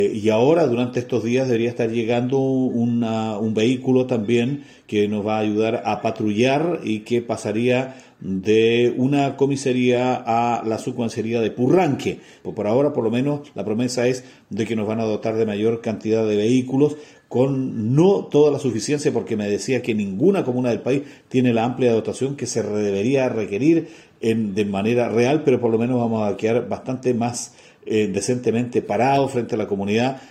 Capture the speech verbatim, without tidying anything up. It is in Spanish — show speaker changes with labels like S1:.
S1: Y ahora, durante estos días, debería estar llegando una, un vehículo también que nos va a ayudar a patrullar y que pasaría de una comisaría a la subcomisaría de Purranque. Pues por ahora, por lo menos, la promesa es de que nos van a dotar de mayor cantidad de vehículos, con no toda la suficiencia, porque me decía que ninguna comuna del país tiene la amplia dotación que se debería requerir en, de manera real, pero por lo menos vamos a quedar bastante más eh, decentemente parados frente a la comunidad